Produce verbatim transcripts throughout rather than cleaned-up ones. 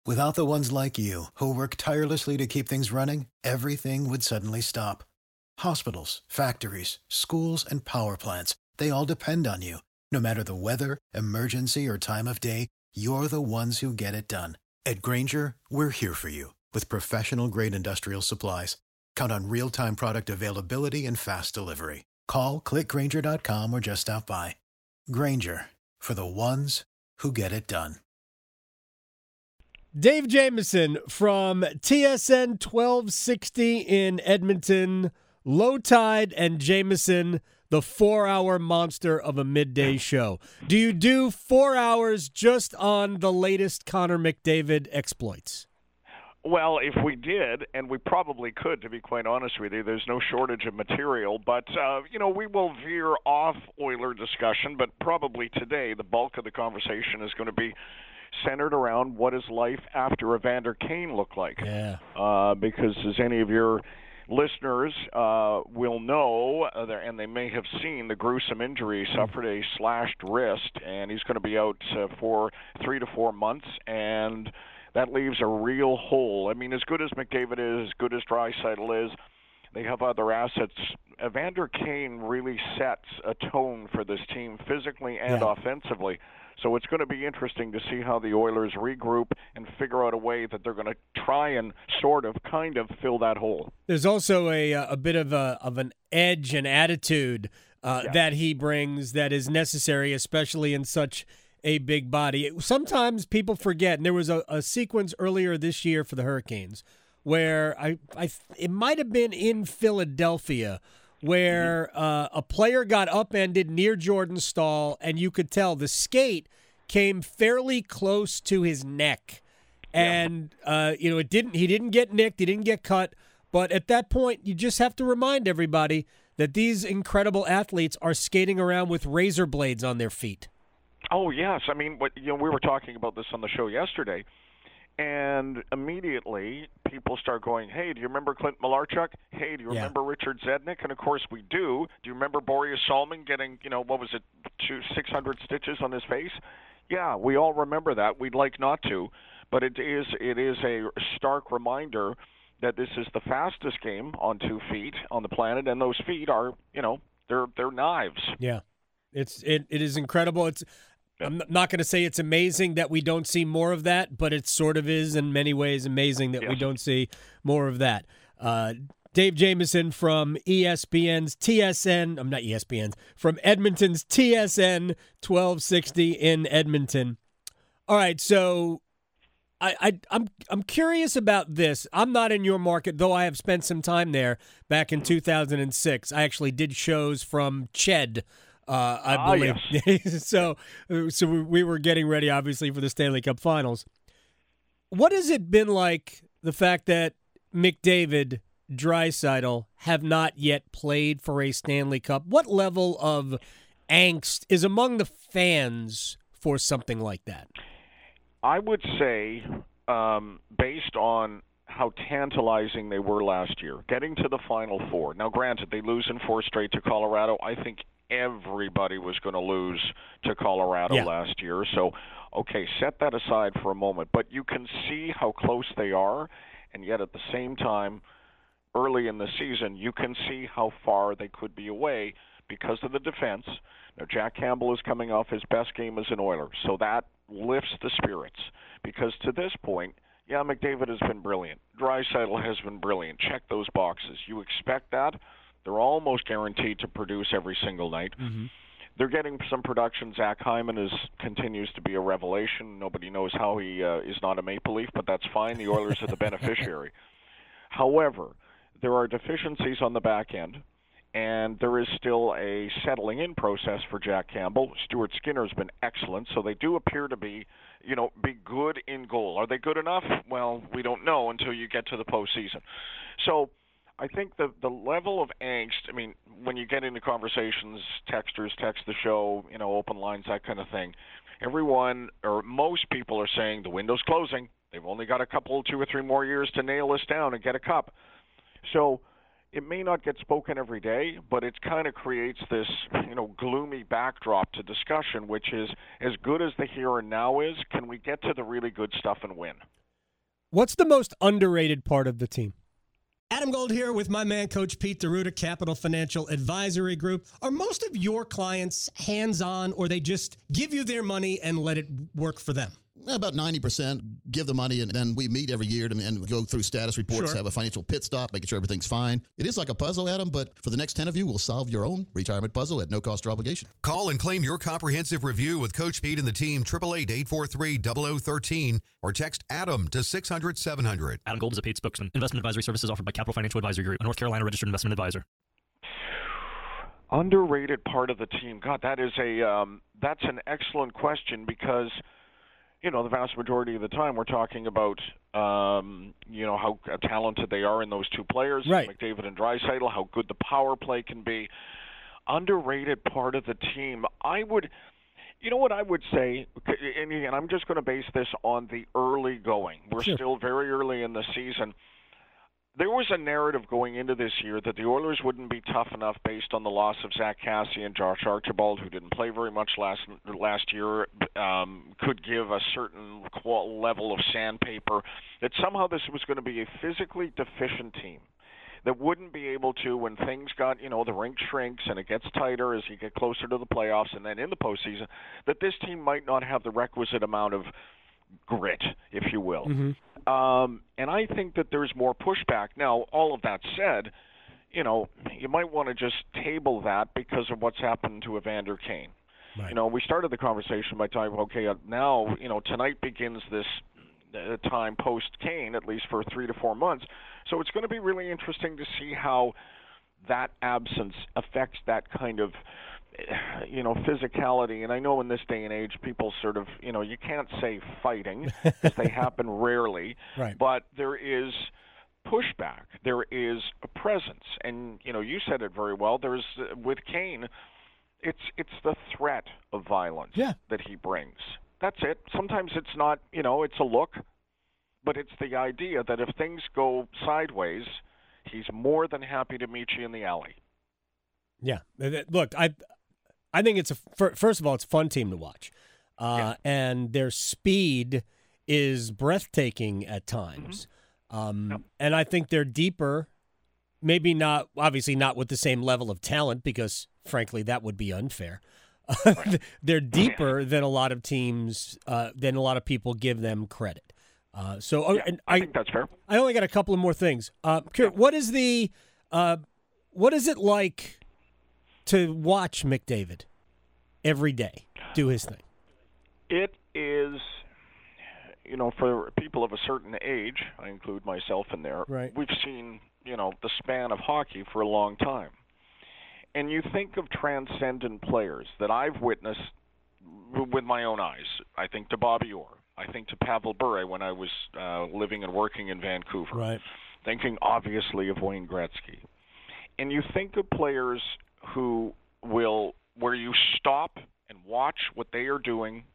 Without the ones like you, who work tirelessly to keep things running, everything would suddenly stop. Hospitals, factories, schools, and power plants, they all depend on you. No matter the weather, emergency, or time of day, you're the ones who get it done. At Grainger, we're here for you with professional-grade industrial supplies. Count on real-time product availability and fast delivery. Call, click grainger dot com, or just stop by. Grainger, for the ones who get it done. Dave Jamieson from T S N twelve sixty in Edmonton, Low Tide and Jamieson, the four-hour monster of a midday show. Do you do four hours just on the latest Connor McDavid exploits? Well, if we did, and we probably could, to be quite honest with you, there's no shortage of material. But, uh, you know, we will veer off Oiler discussion, but probably today the bulk of the conversation is going to be centered around what does life after Evander Kane look like. Yeah. Uh, because as any of your listeners uh, will know, uh, and they may have seen, the gruesome injury, suffered a slashed wrist, and he's going to be out uh, for three to four months, and that leaves a real hole. I mean, as good as McDavid is, as good as Draisaitl is, they have other assets. Evander Kane really sets a tone for this team physically and yeah. offensively. So it's going to be interesting to see how the Oilers regroup and figure out a way that they're going to try and sort of, kind of fill that hole. There's also a a bit of a of an edge and attitude uh, yeah. that he brings that is necessary, especially in such a big body. Sometimes people forget, and there was a, a sequence earlier this year for the Hurricanes where I, I it might have been in Philadelphia where uh, a player got upended near Jordan Staal, and you could tell the skate came fairly close to his neck. And, yeah. uh, you know, it didn't. he didn't get nicked, he didn't get cut, but at that point, you just have to remind everybody that these incredible athletes are skating around with razor blades on their feet. Oh, yes. I mean, what, you know, we were talking about this on the show yesterday. And immediately people start going, hey, do you remember Clint Malarchuk? Hey, do you yeah. remember Richard Zednik? And, of course, we do. Do you remember Boreas Salmon getting, you know, what was it, two, six hundred stitches on his face? Yeah, we all remember that. We'd like not to. But it is it is a stark reminder that this is the fastest game on two feet on the planet, and those feet are, you know, they're they're knives. Yeah, it's it, it is incredible. It's I'm not going to say it's amazing that we don't see more of that, but it sort of is in many ways amazing that yes. we don't see more of that. Uh, Dave Jamieson from E S P N's T S N, I'm not E S P N's, from Edmonton's T S N twelve sixty in Edmonton. All right, so I, I, I'm I'm curious about this. I'm not in your market, though I have spent some time there back in two thousand six. I actually did shows from Ched. Uh, I ah, believe yes. so. So we were getting ready, obviously, for the Stanley Cup Finals. What has it been like? The fact that McDavid, Draisaitl have not yet played for a Stanley Cup. What level of angst is among the fans for something like that? I would say, um, based on how tantalizing they were last year, getting to the Final Four. Now, granted, they lose in four straight to Colorado. I think everybody was going to lose to Colorado yeah. last year. So, okay, set that aside for a moment. But you can see how close they are, and yet at the same time, early in the season, you can see how far they could be away because of the defense. Now, Jack Campbell is coming off his best game as an Oiler, so that lifts the spirits. Because to this point, yeah, McDavid has been brilliant. Draisaitl has been brilliant. Check those boxes. You expect that. They're almost guaranteed to produce every single night. Mm-hmm. They're getting some production. Zach Hyman is continues to be a revelation. Nobody knows how he uh, is not a Maple Leaf, but that's fine. The Oilers are the beneficiary. However, there are deficiencies on the back end, and there is still a settling-in process for Jack Campbell. Stuart Skinner has been excellent, so they do appear to be, you know, be good in goal. Are they good enough? Well, we don't know until you get to the postseason. So I think the the level of angst, I mean, when you get into conversations, texters text the show, you know, open lines, that kind of thing, everyone or most people are saying the window's closing. They've only got a couple, two or three more years to nail this down and get a cup. So it may not get spoken every day, but it kind of creates this, you know, gloomy backdrop to discussion, which is as good as the here and now is, can we get to the really good stuff and win? What's the most underrated part of the team? Adam Gold here with my man, Coach Pete D'Arruda, Capital Financial Advisory Group. Are most of your clients hands-on, or they just give you their money and let it work for them? About ninety percent give the money, and then we meet every year and, and go through status reports, Sure. have a financial pit stop, making sure everything's fine. It is like a puzzle, Adam, but for the next ten of you, we'll solve your own retirement puzzle at no cost or obligation. Call and claim your comprehensive review with Coach Pete and the team, eight eight eight, eight four three, zero zero one three, or text ADAM to six hundred, seven hundred. Adam Gold is a paid spokesman. Investment advisory services offered by Capital Financial Advisory Group, a North Carolina registered investment advisor. Underrated part of the team. God, that is a um, that's an excellent question because, you know, the vast majority of the time we're talking about, um, you know, how talented they are in those two players, Right. McDavid and Draisaitl, how good the power play can be. Underrated part of the team. I would, you know what I would say, and again, I'm just going to base this on the early going. We're Sure. still very early in the season. There was a narrative going into this year that the Oilers wouldn't be tough enough based on the loss of Zach Cassidy and Josh Archibald, who didn't play very much last last year, um, could give a certain qual- level of sandpaper, that somehow this was going to be a physically deficient team that wouldn't be able to, when things got, you know, the rink shrinks and it gets tighter as you get closer to the playoffs and then in the postseason, that this team might not have the requisite amount of grit, if you will. Mm-hmm. Um, and I think that there's more pushback. Now, all of that said, you know, you might want to just table that because of what's happened to Evander Kane. Right. You know, we started the conversation by talking, okay, uh, now, you know, tonight begins this uh, time post-Kane, at least for three to four months. So it's going to be really interesting to see how that absence affects that kind of, you know, physicality. And I know in this day and age, people sort of, you know, you can't say fighting because they happen rarely, Right. but there is pushback. There is a presence. And, you know, you said it very well. There's, uh, with Kane, it's it's the threat of violence Yeah. that he brings. That's it. Sometimes it's not, you know, it's a look, but it's the idea that if things go sideways, he's more than happy to meet you in the alley. Yeah. Look, I I think it's a first of all, it's a fun team to watch, uh, yeah. and their speed is breathtaking at times. Mm-hmm. Um, yep. And I think they're deeper, maybe not, obviously not with the same level of talent, because frankly that would be unfair. Right. They're deeper than a lot of teams, uh, than a lot of people give them credit. Uh, so yeah, and I, I think that's fair. I only got a couple of more things. Uh, Kurt, what is the, uh, what is it like to watch McDavid every day do his thing? It is, you know, for people of a certain age, I include myself in there, right. We've seen, you know, the span of hockey for a long time. And you think of transcendent players that I've witnessed with my own eyes. I think to Bobby Orr. I think to Pavel Bure when I was uh, living and working in Vancouver. Right. Thinking, obviously, of Wayne Gretzky. And you think of players who will, where you stop and watch what they are doing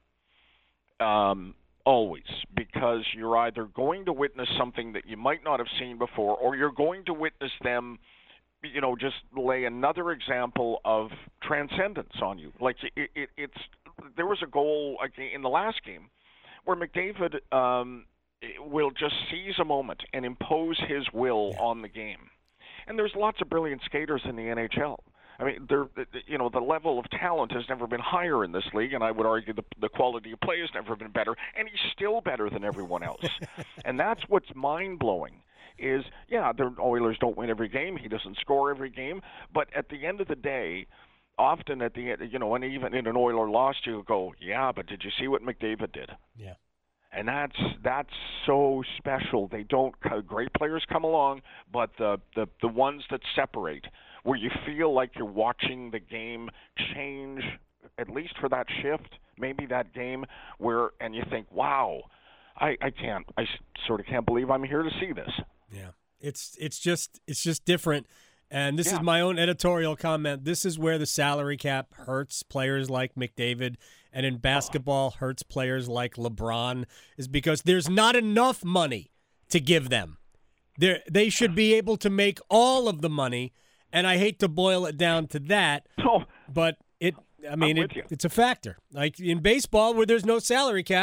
um, always, because you're either going to witness something that you might not have seen before, or you're going to witness them, you know, just lay another example of transcendence on you. Like it, it, it's, there was a goal like in the last game where McDavid um, will just seize a moment and impose his will yeah. on the game. And there's lots of brilliant skaters in the N H L. I mean, there, you know, the level of talent has never been higher in this league, and I would argue the, the quality of play has never been better, and he's still better than everyone else. And that's what's mind-blowing is, yeah, the Oilers don't win every game. He doesn't score every game. But at the end of the day, often at the end, you know, and even in an Oiler loss, you go, yeah, but did you see what McDavid did? Yeah. And that's that's so special. They don't great players come along, but the, the the ones that separate, where you feel like you're watching the game change, at least for that shift, maybe that game where, and you think, wow, I, I can't, I sort of can't believe I'm here to see this. Yeah, it's it's just it's just different. And this yeah. is my own editorial comment. This is where the salary cap hurts players like McDavid, and in basketball hurts players like LeBron, is because there's not enough money to give them. They they should be able to make all of the money, and I hate to boil it down to that, oh, but it I mean it, you. it's a factor. Like in baseball where there's no salary cap,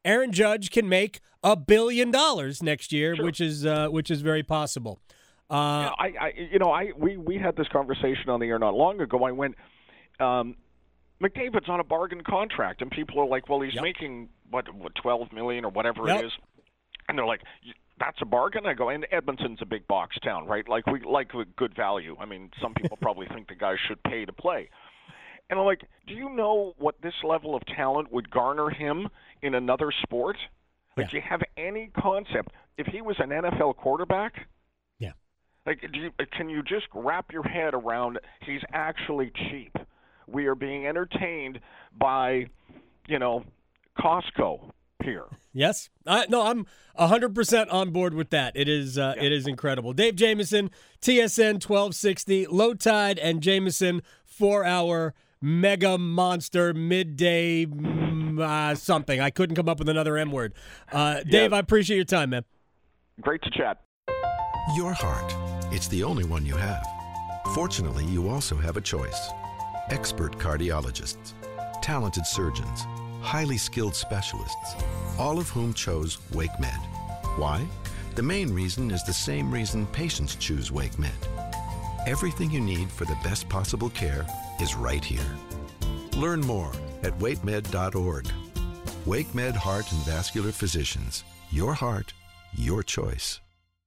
Aaron Judge can make a billion dollars next year, Sure. which is uh, which is very possible. Uh, I, I, you know, I we, we had this conversation on the air not long ago. I went, um, McDavid's on a bargain contract, and people are like, well, he's Yep. making what, what twelve million or whatever Yep. it is, and they're like, that's a bargain. I go, and Edmonton's a big box town, right? Like we like good value. I mean, some people probably think the guy should pay to play. And I'm like, do you know what this level of talent would garner him in another sport? Like, Yeah. do you have any concept? If he was an N F L quarterback, Yeah. like, do you, can you just wrap your head around he's actually cheap? We are being entertained by, you know, Costco here. Yes. I, no, I'm one hundred percent on board with that. It is uh, Yeah. it is incredible. Dave Jamieson, T S N twelve sixty, Low Tide and Jamieson, four-hour mega monster midday mm, uh, something. I couldn't come up with another M word. Uh, Dave, Yeah. I appreciate your time, man. Great to chat. Your heart. It's the only one you have. Fortunately, you also have a choice. Expert cardiologists, talented surgeons, highly skilled specialists, all of whom chose WakeMed. Why? The main reason is the same reason patients choose WakeMed. Everything you need for the best possible care is right here. Learn more at wakemed dot org. WakeMed Heart and Vascular Physicians. Your heart, your choice.